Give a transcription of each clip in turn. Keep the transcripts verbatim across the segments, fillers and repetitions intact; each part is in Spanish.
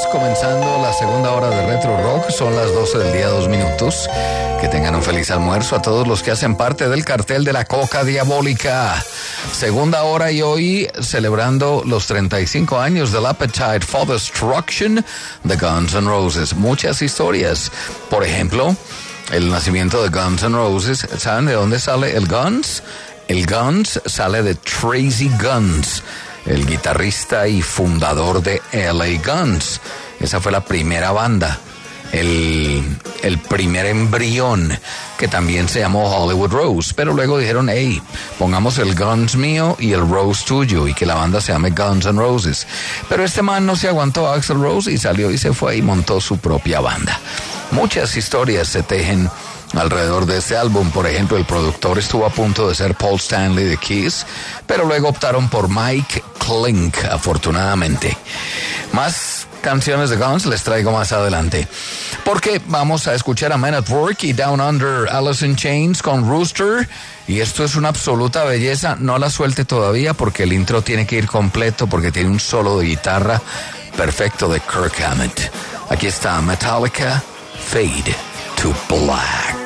comenzando la segunda hora de Retro Rock. Son las doce del día, dos minutos. Que tengan un feliz almuerzo a todos los que hacen parte del cartel de la coca diabólica. Segunda hora y hoy celebrando los treinta y cinco años del Appetite for Destruction de Guns N' Roses. Muchas historias. Por ejemplo, el nacimiento de Guns N' Roses. ¿Saben de dónde sale el Guns? El Guns sale de Tracy Guns, el guitarrista y fundador de L A Guns. Esa fue la primera banda, el, el primer embrión, que también se llamó Hollywood Rose, pero luego dijeron, hey, pongamos el Guns mío y el Rose tuyo, y que la banda se llame Guns N' Roses. Pero este man no se aguantó a Axl Rose y salió y se fue y montó su propia banda. Muchas historias se tejen alrededor de este álbum. Por ejemplo, el productor estuvo a punto de ser Paul Stanley de Kiss, pero luego optaron por Mike Clink, afortunadamente. Más canciones de Guns les traigo más adelante, porque vamos a escuchar a Men at Work y Down Under, Alice in Chains con Rooster, y esto es una absoluta belleza. No la suelte todavía porque el intro tiene que ir completo, porque tiene un solo de guitarra perfecto de Kirk Hammett. Aquí está Metallica, Fade to Black.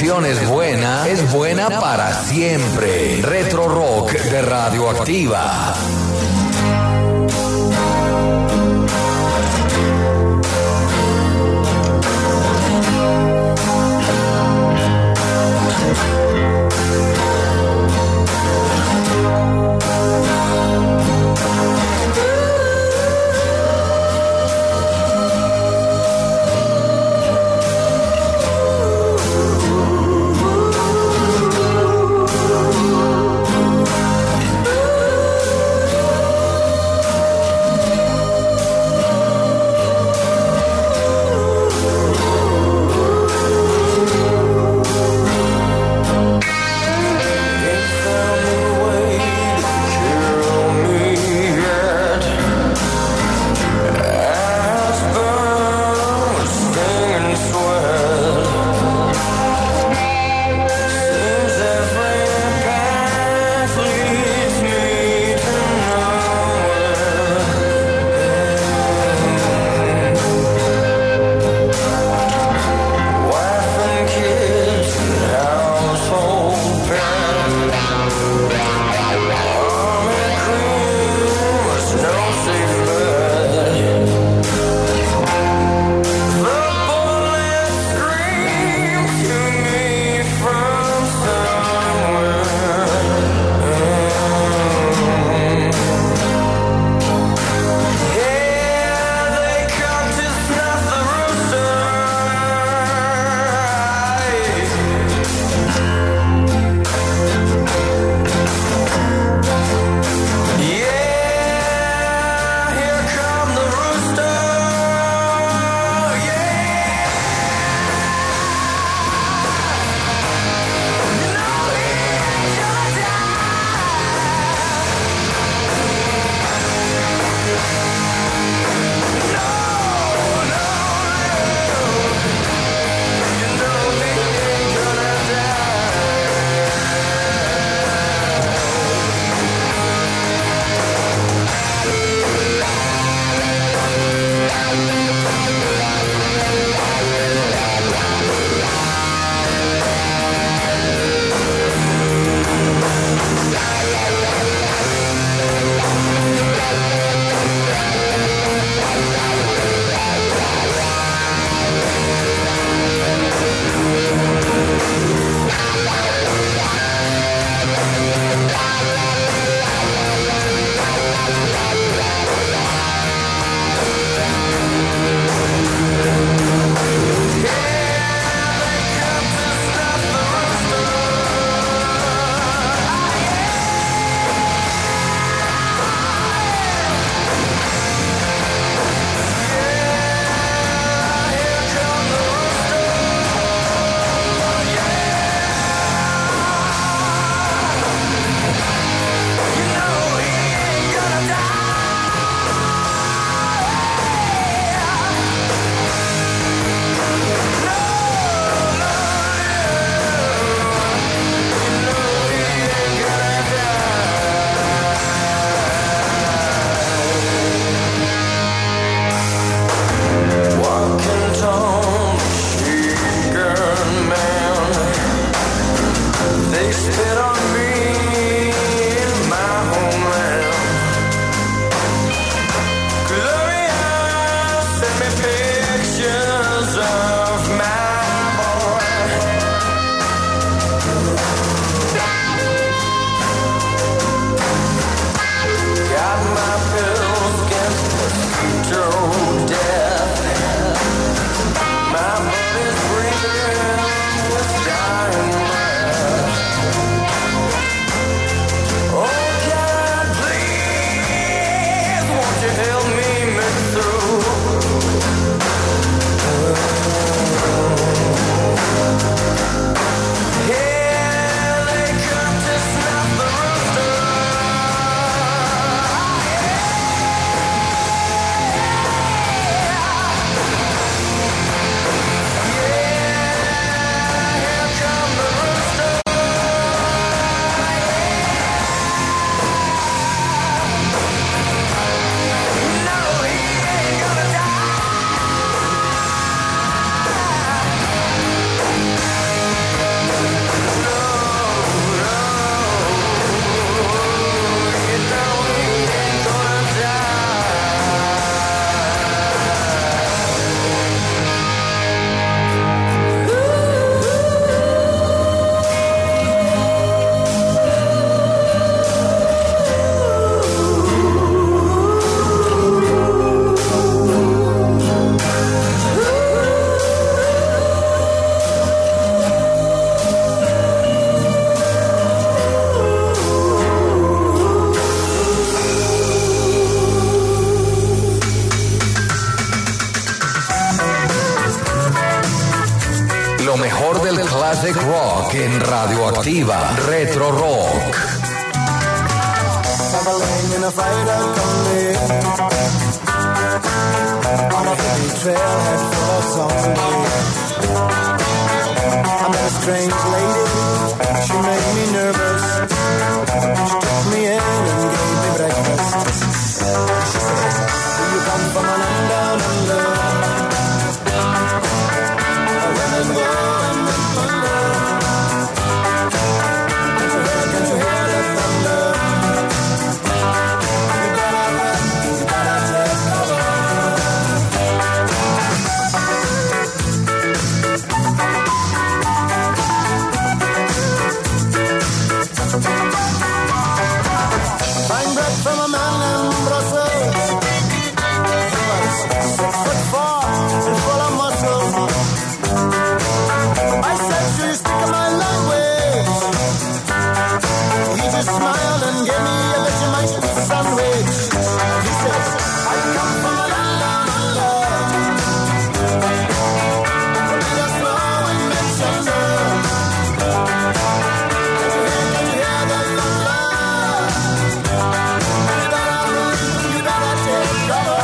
canción es buena, es buena para siempre. Retro Rock de Radioactiva. Classic Rock en Radioactiva. Retro Rock. Traveling in a fighter combi on a hippie trailhead full of zombies. I met a strange lady, she made me nervous. She took me in and gave me breakfast. She said, do you come from a land down under? Women go and men wonder. Can't you hear, can't you hear the thunder? You better run, you better take cover. Buying bread from a man in Brussels. He was six foot four and full of muscle. I said, do you speak of my language? He just smiled and gave me a Vegemite sandwich. He said, I come from a land down under. Where we just flow and make thunder. Can you hear, can you hear the thunder? You better run, you better take cover.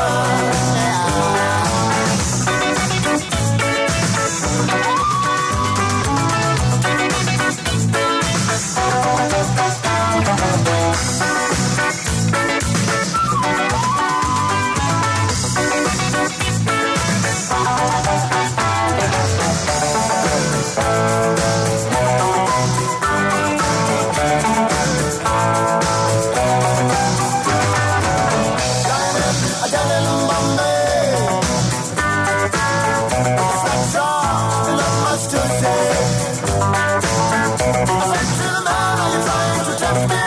Down in Bombay, that's all, not much to say. I said to the man, are you trying to tempt me?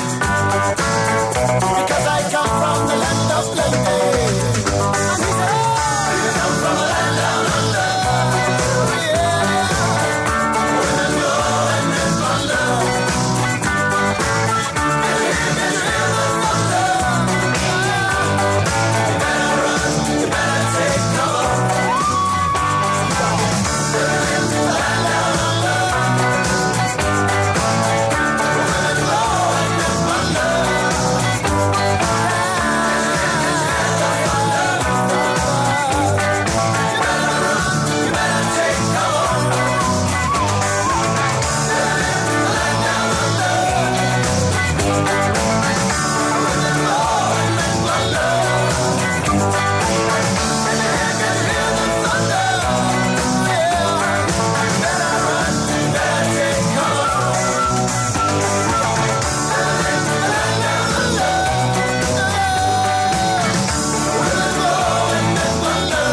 Because I come from the land of plenty. And he said, oh, you come from the land down under. Oh, yeah. Women go and men wonder. Can you hear, can you hear the thunder? You better run, you better take cover. Living in the land down under. Women go and men wonder. You better run, you better take cover. Living in the land down under. Women go and men wonder. Can you hear, can you hear the thunder? Yeah. You better run, you better take cover. Living in the land down under. Women go and men wonder.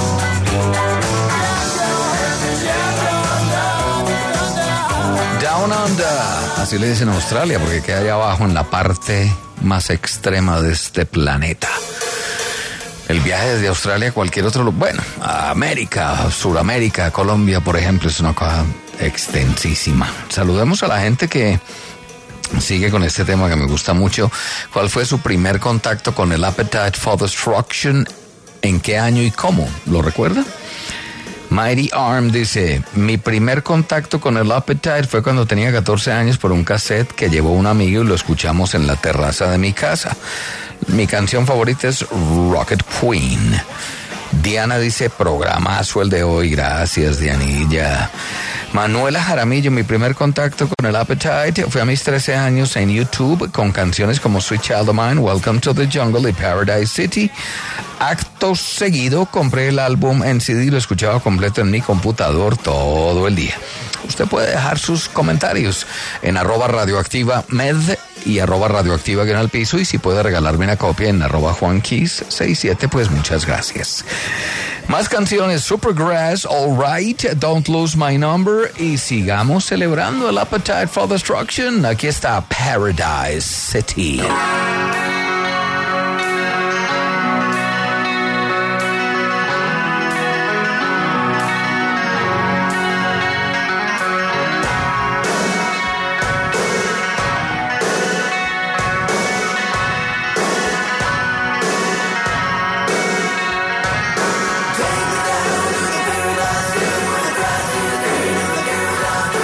Down Under, así le dicen a Australia, porque queda allá abajo en la parte más extrema de este planeta. El viaje desde Australia a cualquier otro lugar, bueno, a América, Suramérica, Colombia, por ejemplo, es una cosa extensísima. Saludemos a la gente que sigue con este tema que me gusta mucho. ¿Cuál fue su primer contacto con el Appetite for Destruction? ¿En qué año y cómo? ¿Lo recuerda? Mighty Arm dice, mi primer contacto con el Appetite fue cuando tenía catorce años por un cassette que llevó un amigo y lo escuchamos en la terraza de mi casa. Mi canción favorita es Rocket Queen. Diana dice, programazo el de hoy, gracias Dianilla. Manuela Jaramillo, mi primer contacto con el Appetite fue a mis trece años en YouTube con canciones como Sweet Child of Mine, Welcome to the Jungle y Paradise City. Acto seguido compré el álbum en C D y lo escuchaba completo en mi computador todo el día. Usted puede dejar sus comentarios en arroba radioactiva med y arroba radioactiva guión al piso, y si puede regalarme una copia en arroba juanquis sesenta y siete, pues muchas gracias. Más canciones, Supergrass, All Right, Don't Lose My Number, y sigamos celebrando el Appetite for Destruction. Aquí está Paradise City. Take me down to the paradise, to the grass, to the green, to the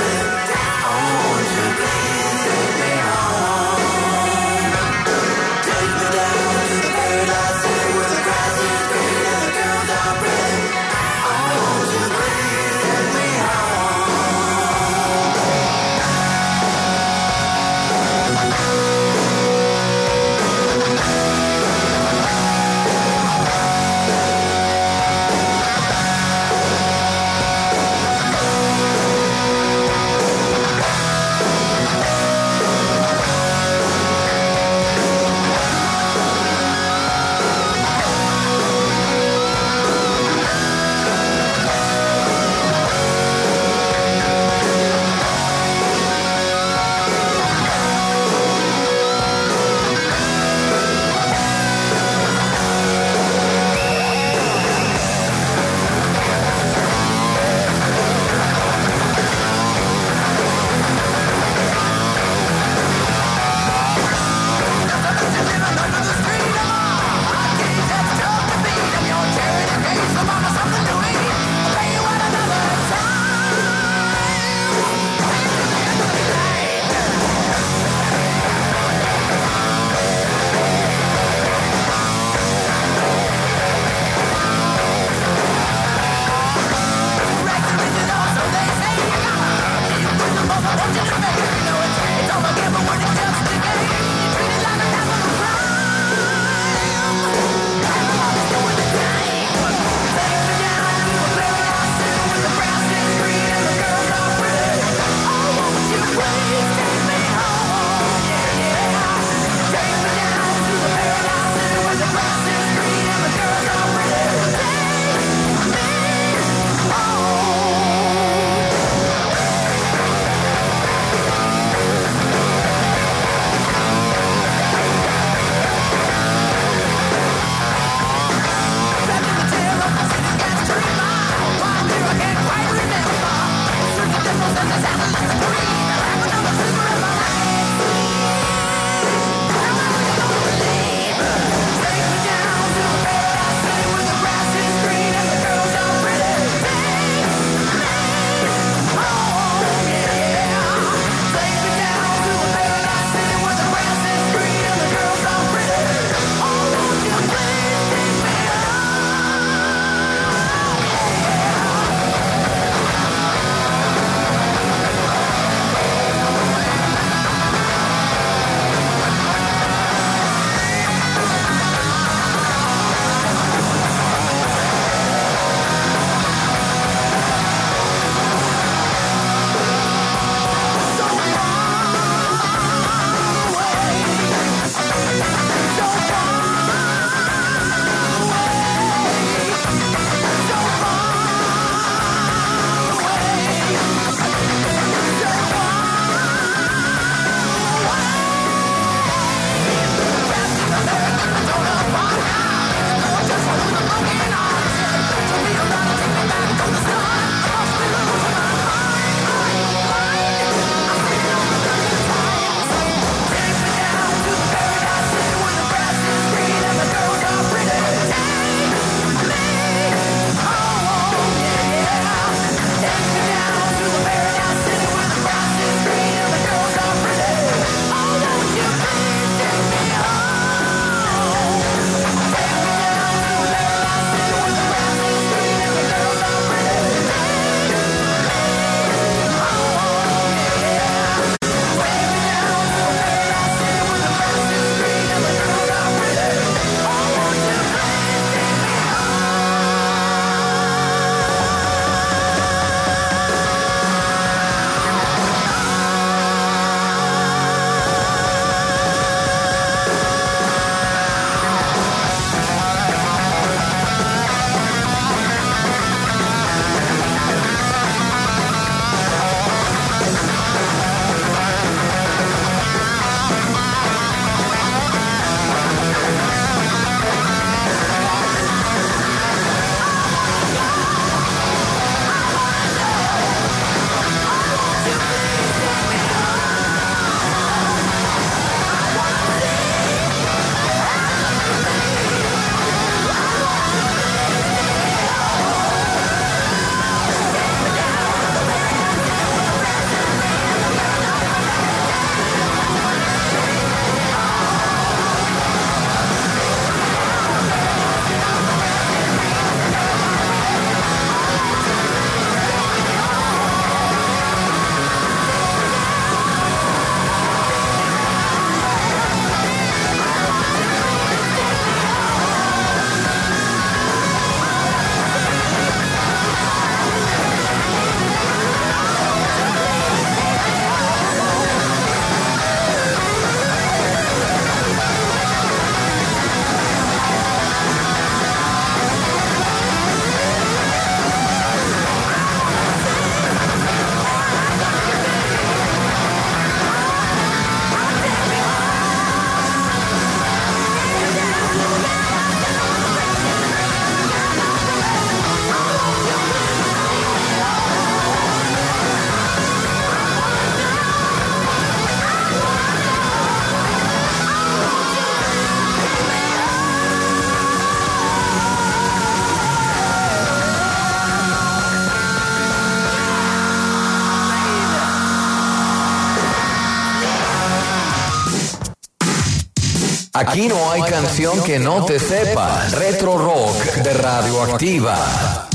Aquí no hay canción que no te sepas. Retro Rock de Radioactiva.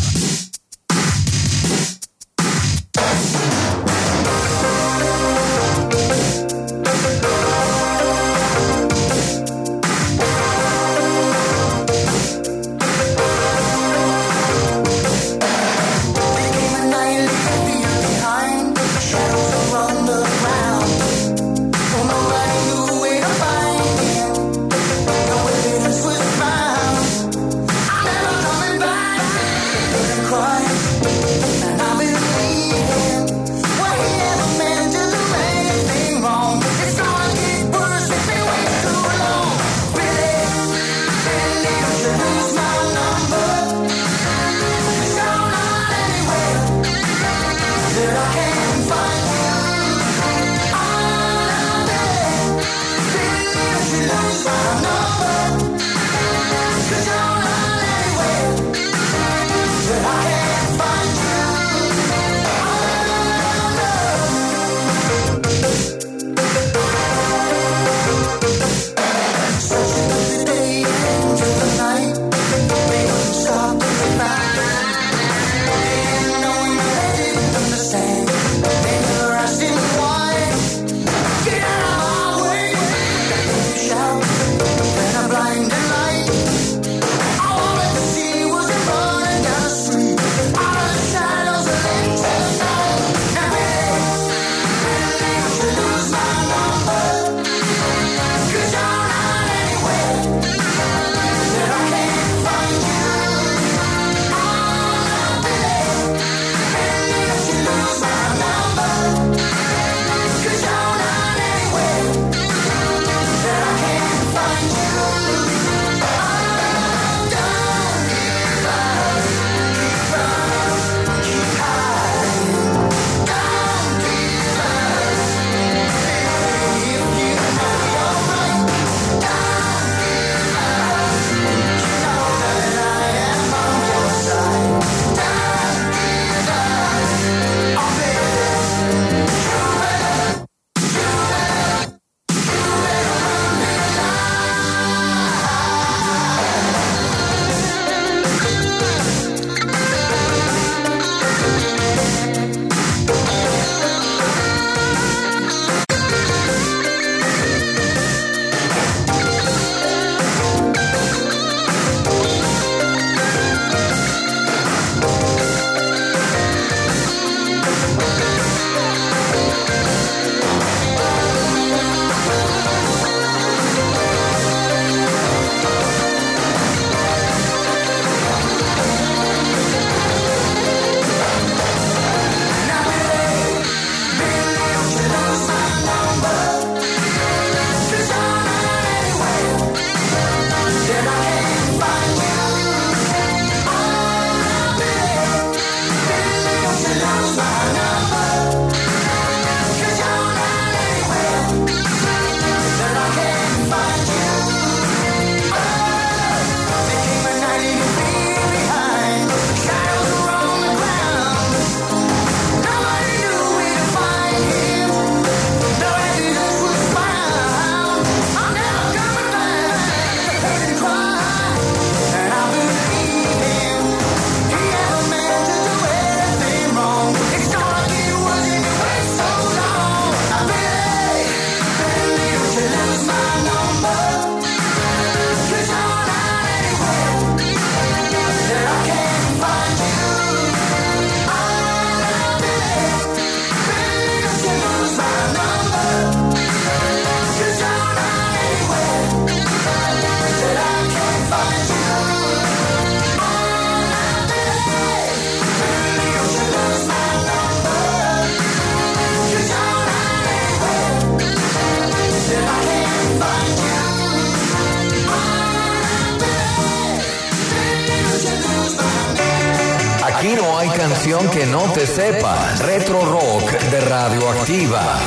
Aquí no hay canción que no te sepas. Retro Rock de Radioactiva.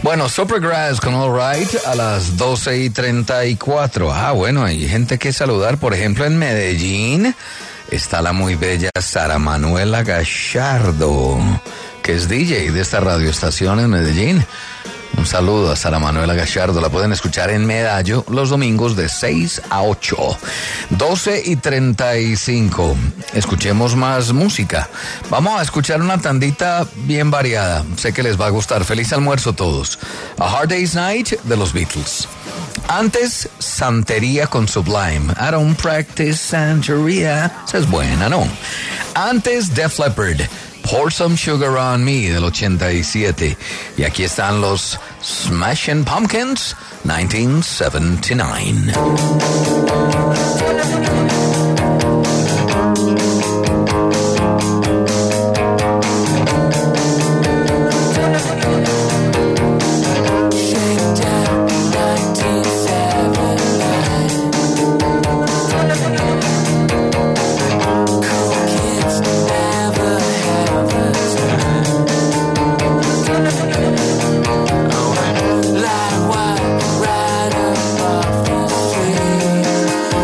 Bueno, Supergrass con All Right a las doce y treinta y cuatro. Ah, bueno, hay gente que saludar. Por ejemplo, en Medellín está la muy bella Sara Manuela Gallardo, que es D J de esta radioestación en Medellín. Un saludo a Sara Manuela Gallardo. La pueden escuchar en Medallo los domingos de seis a ocho. doce y treinta y cinco. Escuchemos más música. Vamos a escuchar una tandita bien variada. Sé que les va a gustar. Feliz almuerzo todos. A Hard Day's Night de los Beatles. Antes, Santería con Sublime. I don't practice Santería. Esa es buena, ¿no? Antes, Def Leppard. Pour Some Sugar on Me del ochenta y siete. Y aquí están los Smashing Pumpkins, nineteen seventy-nine. Like what, right above the street.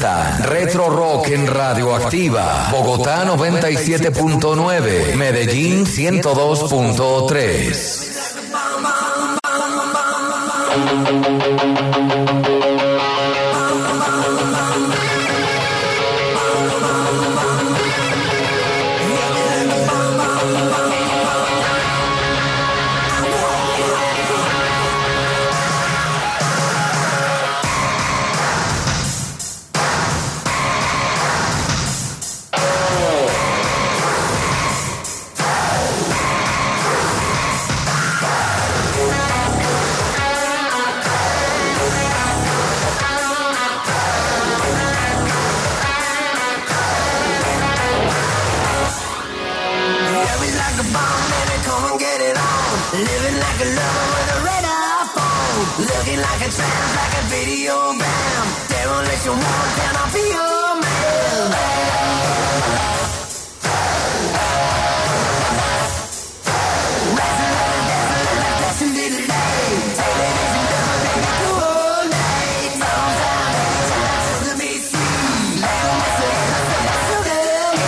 presenta Retro Rock en Radioactiva. Bogotá noventa y siete punto nueve, Medellín ciento dos punto tres. Living like a lover with a radar phone. Looking like a trance, like a video bam. Demolition woman, can I be your man? Rising like a dancing like a dancing little day. Television doesn't make me coordinate. Sometimes, anytime, to be sweet. Like a message, like a sugar me.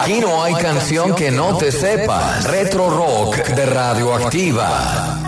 Aquí no hay canción que no te sepas. Retro Rock de Radioactiva.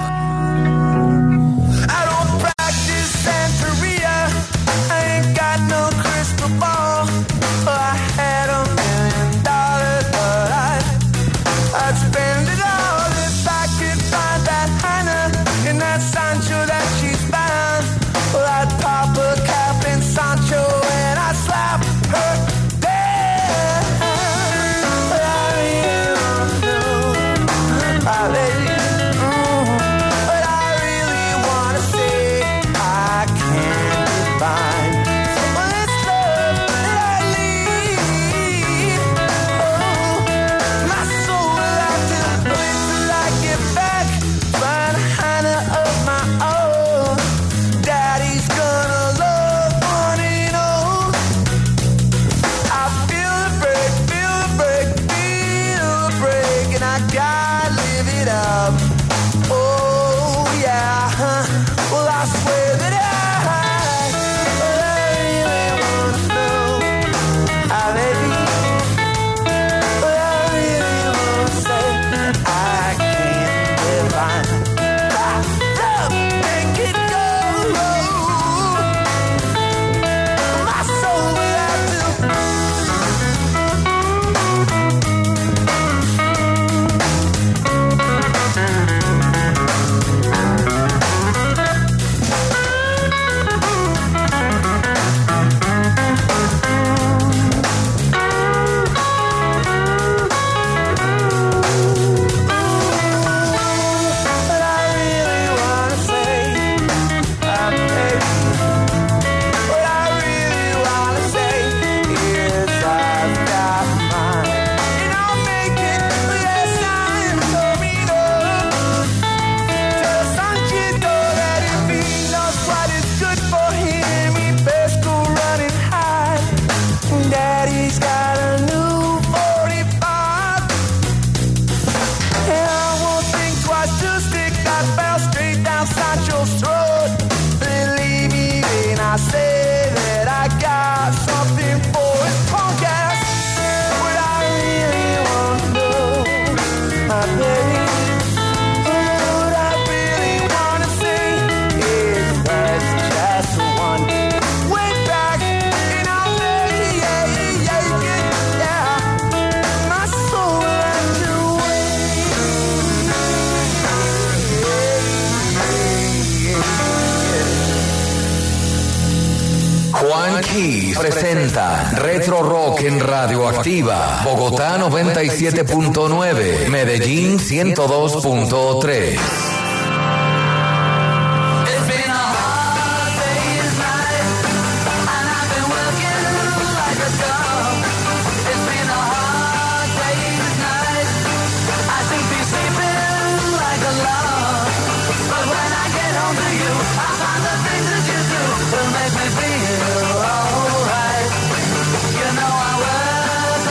Juan Keys presenta Retro Rock en Radioactiva. Bogotá noventa y siete punto nueve, Medellín ciento dos punto tres.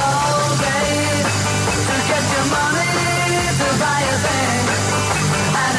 Money to buy a thing, and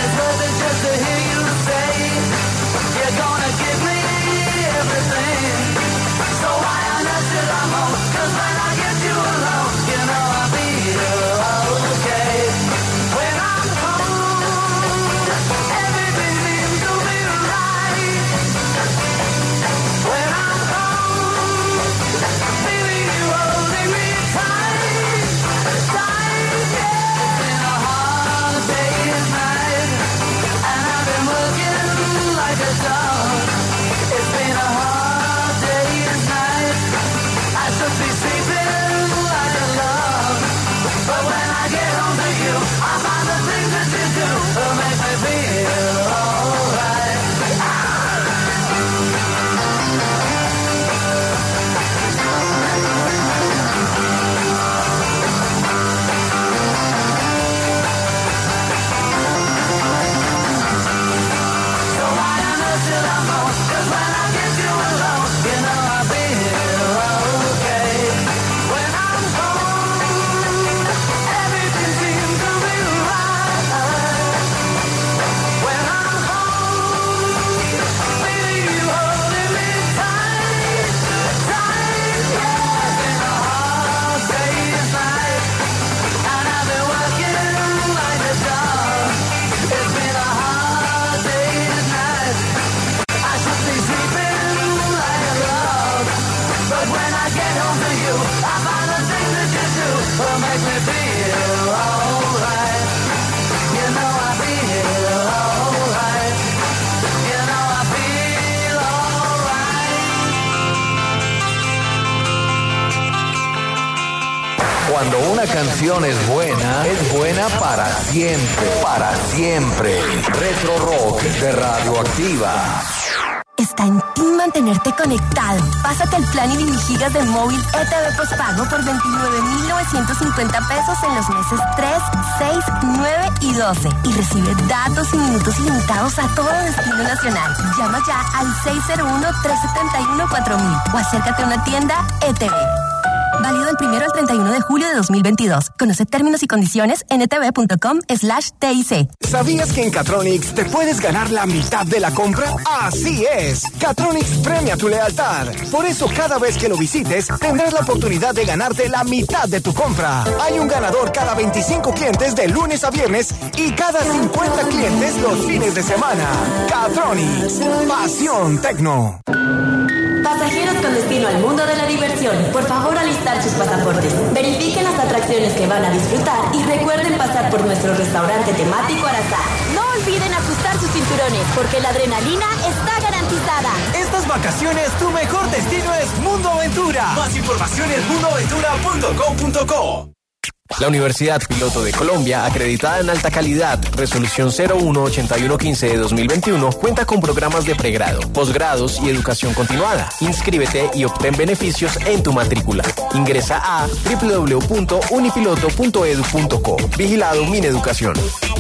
Cuando una canción es buena, es buena para siempre, para siempre. Retro Rock de Radioactiva. Está en ti mantenerte conectado. Pásate al plan ilimiligigas de móvil E T V postpago por veintinueve mil novecientos cincuenta pesos en los meses tres, seis, nueve y doce. Y recibe datos y minutos ilimitados a todo destino nacional. Llama ya al seis cero uno, tres siete uno, cuatro mil o acércate a una tienda E T V. Válido del primero al treinta y uno de julio de dos mil veintidós. Conoce términos y condiciones en etv.com slash TIC. ¿Sabías que en Catronics te puedes ganar la mitad de la compra? ¡Así es! Catronics premia tu lealtad. Por eso cada vez que lo visites, tendrás la oportunidad de ganarte la mitad de tu compra. Hay un ganador cada veinticinco clientes de lunes a viernes y cada cincuenta clientes los fines de semana. Catronics. Pasión Tecno. Pasajeros con destino al mundo de la diversión, por favor alistar sus pasaportes. Verifiquen las atracciones que van a disfrutar y recuerden pasar por nuestro restaurante temático Arazá. No olviden ajustar sus cinturones, porque la adrenalina está garantizada. Estas vacaciones, tu mejor destino es Mundo Aventura. Más información en mundo aventura punto com punto co. La Universidad Piloto de Colombia, acreditada en alta calidad, resolución cero uno ochenta y uno quince de dos mil veintiuno, cuenta con programas de pregrado, posgrados y educación continuada. Inscríbete y obtén beneficios en tu matrícula. Ingresa a doble u doble u doble u punto unipiloto punto edu punto co. Vigilado Mineducación.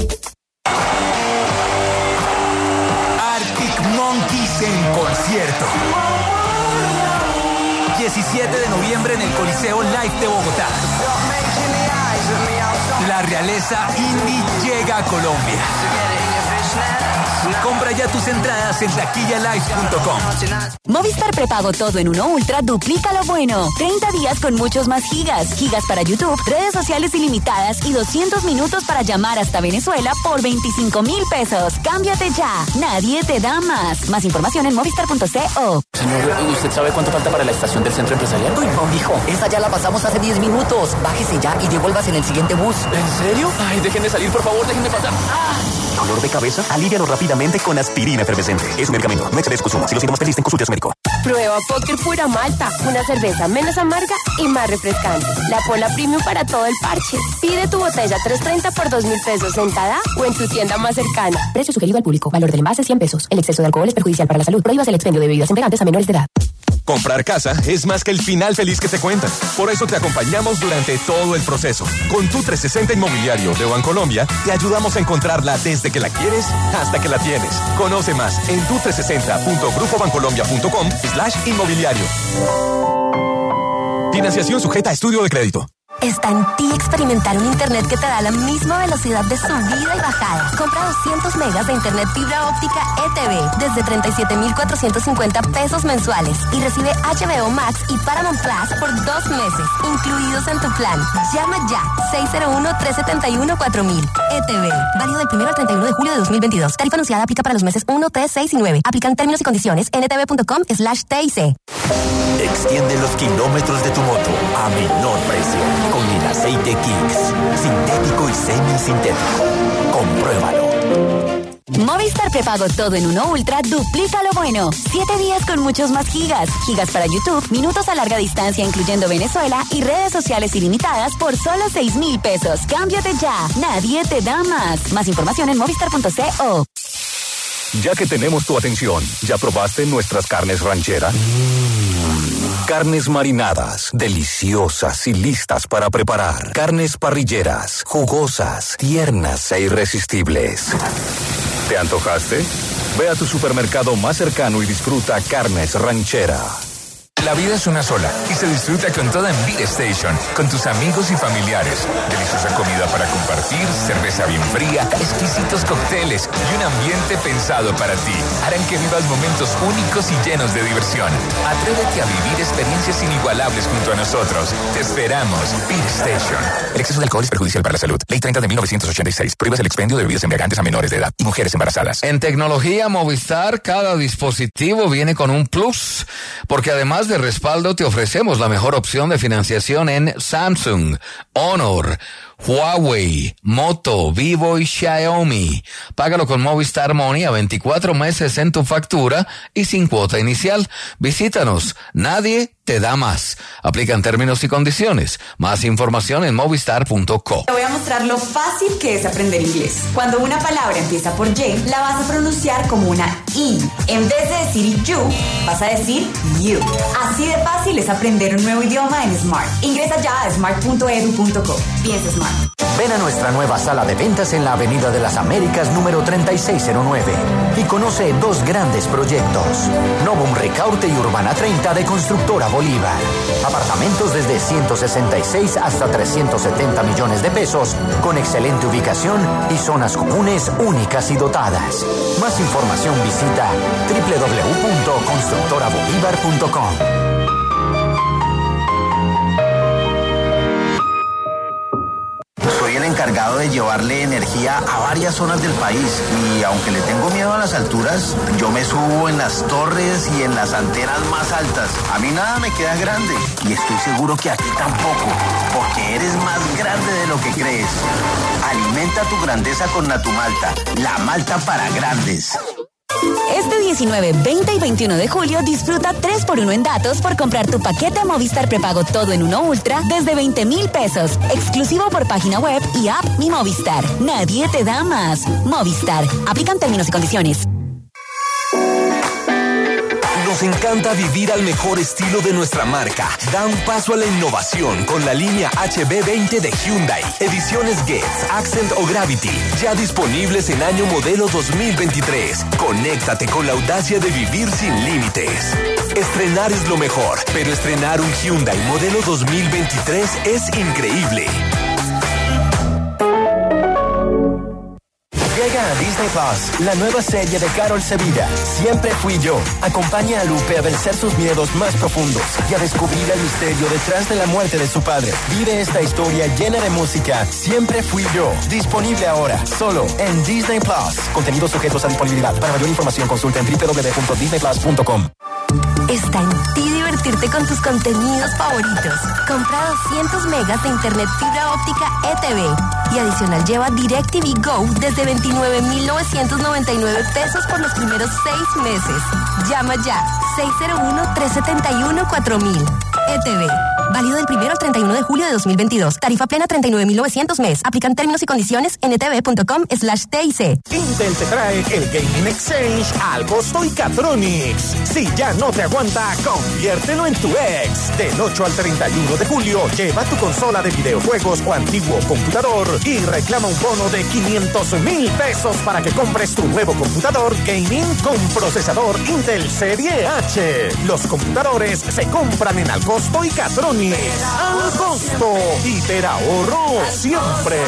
Arctic Monkeys en concierto. diecisiete de noviembre en el Coliseo Live de Bogotá. La realeza indie llega a Colombia. Compra ya tus entradas en taquilla live punto com. Movistar prepago todo en uno Ultra duplica lo bueno. treinta días con muchos más gigas. Gigas para YouTube, redes sociales ilimitadas y doscientos minutos para llamar hasta Venezuela por veinticinco mil pesos. Cámbiate ya. Nadie te da más. Más información en movistar punto co. Señor, ¿usted sabe cuánto falta para la estación del centro empresarial? Uy, no, mijo. Esa ya la pasamos hace diez minutos. Bájese ya y devuélvase en el siguiente bus. ¿En serio? Ay, déjenme salir, por favor, déjenme pasar. ¡Ah! ¿Dolor de cabeza? Alívialo rápidamente con aspirina efervescente. Es un medicamento. No excedes consumo. Si los síntomas persisten, consulte a su médico. Prueba Póker Pura Malta. Una cerveza menos amarga y más refrescante. La Pola Premium para todo el parche. Pide tu botella tres treinta por dos mil pesos en Tada o en tu tienda más cercana. Precio sugerido al público. Valor del envase cien pesos. El exceso de alcohol es perjudicial para la salud. Prohíbas el expendio de bebidas embriagantes a menores de edad. Comprar casa es más que el final feliz que te cuentan. Por eso te acompañamos durante todo el proceso. Con tu trescientos sesenta Inmobiliario de Bancolombia, te ayudamos a encontrarla desde que la quieres hasta que la tienes. Conoce más en tu trescientos sesenta punto grupo bancolombia punto com slash inmobiliario. Financiación sujeta a estudio de crédito. Está en ti experimentar un internet que te da la misma velocidad de subida y bajada. Compra doscientos megas de internet fibra óptica E T V desde treinta y siete mil cuatrocientos cincuenta pesos mensuales y recibe H B O Max y Paramount Plus por dos meses, incluidos en tu plan. Llama ya, seis cero uno, tres siete uno, cuatro mil. E T V. Válido del primero al treinta y uno de julio de dos mil veintidós. Tarifa anunciada aplica para los meses uno, tres, seis y nueve. Aplican términos y condiciones en etv punto com slash T I C. Extiende los kilómetros de tu moto a menor precio con el aceite Kicks, sintético y semisintético. Compruébalo. Movistar prepago todo en uno Ultra duplica lo bueno. Siete días con muchos más gigas. Gigas para YouTube, minutos a larga distancia incluyendo Venezuela y redes sociales ilimitadas por solo seis mil pesos. Cámbiate ya. Nadie te da más. Más información en movistar punto co. Ya que tenemos tu atención, ¿ya probaste nuestras carnes rancheras? Mm. Carnes marinadas, deliciosas y listas para preparar. Carnes parrilleras, jugosas, tiernas e irresistibles. ¿Te antojaste? Ve a tu supermercado más cercano y disfruta Carnes Ranchera. La vida es una sola y se disfruta con toda en Beer Station, con tus amigos y familiares. Deliciosa comida para compartir, cerveza bien fría, exquisitos cócteles y un ambiente pensado para ti. Harán que vivas momentos únicos y llenos de diversión. Atrévete a vivir experiencias inigualables junto a nosotros. Te esperamos. Beer Station. El exceso de alcohol es perjudicial para la salud. Ley treinta de mil novecientos ochenta y seis. Prohíbe el expendio de bebidas embriagantes a menores de edad y mujeres embarazadas. En tecnología Movistar, cada dispositivo viene con un plus, porque además de respaldo te ofrecemos la mejor opción de financiación en Samsung, Honor, Huawei, Moto, Vivo y Xiaomi. Págalo con Movistar Money a veinticuatro meses en tu factura y sin cuota inicial. Visítanos. Nadie te da más. Aplican términos y condiciones. Más información en movistar punto co. Te voy a mostrar lo fácil que es aprender inglés. Cuando una palabra empieza por Y, la vas a pronunciar como una I. En vez de decir you, vas a decir you. Así de fácil es aprender un nuevo idioma en Smart. Ingresa ya a smart punto edu punto co. Piensa Smart. Ven a nuestra nueva sala de ventas en la Avenida de las Américas número treinta y seis cero nueve y conoce dos grandes proyectos. Novum Ricaurte y Urbana treinta de Constructora Bolívar. Apartamentos desde ciento sesenta y seis hasta trescientos setenta millones de pesos, con excelente ubicación y zonas comunes únicas y dotadas. Más información visita doble u doble u doble u punto constructora bolívar punto com. Soy el encargado de llevarle energía a varias zonas del país y aunque le tengo miedo a las alturas, yo me subo en las torres y en las antenas más altas. A mí nada me queda grande y estoy seguro que a ti tampoco, porque eres más grande de lo que crees. Alimenta tu grandeza con Natumalta, la malta para grandes. Este diecinueve, veinte y veintiuno de julio disfruta tres por uno en datos por comprar tu paquete Movistar prepago todo en uno Ultra desde veinte mil pesos. Exclusivo por página web y app Mi Movistar. Nadie te da más. Movistar. Aplican términos y condiciones. Nos encanta vivir al mejor estilo de nuestra marca. Da un paso a la innovación con la línea H B veinte de Hyundai. Ediciones Getz, Accent o Gravity. Ya disponibles en año modelo dos mil veintitrés. Conéctate con la audacia de vivir sin límites. Estrenar es lo mejor, pero estrenar un Hyundai modelo dos mil veintitrés es increíble. Llega a Disney Plus, la nueva serie de Carol Sevilla, Siempre Fui Yo. Acompaña a Lupe a vencer sus miedos más profundos y a descubrir el misterio detrás de la muerte de su padre. Vive esta historia llena de música, Siempre Fui Yo. Disponible ahora, solo en Disney Plus. Contenidos sujetos a disponibilidad. Para mayor información consulta en doble u doble u doble u punto disney plus punto com. Está en ti divertirte con tus contenidos favoritos. Compra doscientos megas de internet fibra óptica E T V y adicional lleva DirecTV Go desde veintinueve mil novecientos noventa y nueve pesos por los primeros seis meses. Llama ya seis cero uno, tres siete uno, cuatro mil. E T V. Válido del primero al treinta y uno de julio de dos mil veintidós. Tarifa plena treinta y nueve mil novecientos mes. Aplican términos y condiciones en etv punto com slash T I C. Intel te trae el Gaming Exchange al costo y Catronics. Si ya no te aguanta, conviértelo en tu ex. Del ocho al treinta y uno de julio, lleva tu consola de videojuegos o antiguo computador y reclama un bono de quinientos mil pesos para que compres tu nuevo computador gaming con procesador Intel Serie H. Los computadores se compran en al costo y Catronics. Al costo y te ahorro siempre.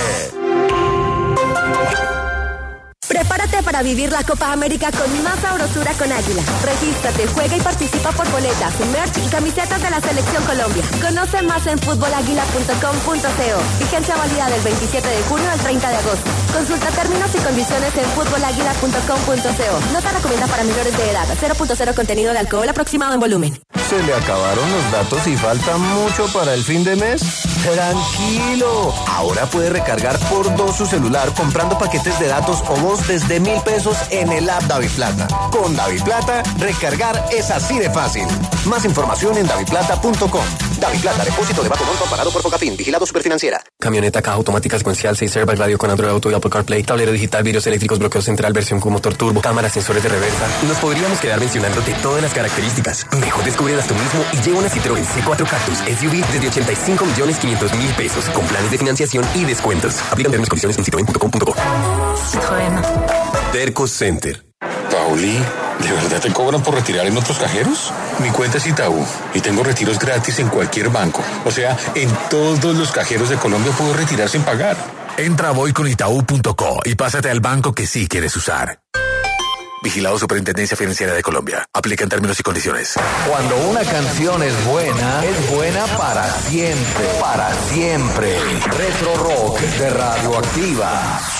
Prepárate para vivir la Copa América con más sabrosura con Águila. Regístrate, juega y participa por boletas, merch y camisetas de la Selección Colombia. Conoce más en fútbol águila punto com punto co. Vigencia válida del veintisiete de junio al treinta de agosto. Consulta términos y condiciones en fútbol águila punto com punto co. No se recomienda para menores de edad. cero punto cero contenido de alcohol aproximado en volumen. ¿Se le acabaron los datos y falta mucho para el fin de mes? ¡Tranquilo! Ahora puede recargar por dos su celular comprando paquetes de datos o voz desde mil pesos en el app DaviPlata. Con DaviPlata, recargar es así de fácil. Más información en daviplata punto com. DaviPlata, depósito de bajo monto amparado por Focafin, vigilado Superfinanciera. Camioneta, caja automática secuencial, seis airbag, radio con Android Auto y Apple CarPlay, tablero digital, vidrios eléctricos, bloqueo central, versión con motor turbo, cámaras, sensores de reversa. Nos podríamos quedar mencionándote todas las características. Mejor descúbrelas tú mismo y lleva una Citroën C cuatro Cactus S U V desde ochenta y cinco millones quinientos mil pesos con planes de financiación y descuentos. Aplican términos y condiciones en citroen punto com punto co. Citroën. Terco Center. Pauli, ¿de verdad te cobran por retirar en otros cajeros? Mi cuenta es Itaú y tengo retiros gratis en cualquier banco. O sea, en todos los cajeros de Colombia puedo retirar sin pagar. Entra a voy con itaú punto co y pásate al banco que sí quieres usar. Vigilado Superintendencia Financiera de Colombia. Aplica en términos y condiciones. Cuando una canción es buena, es buena para siempre. Para siempre. Retro Rock de Radioactiva.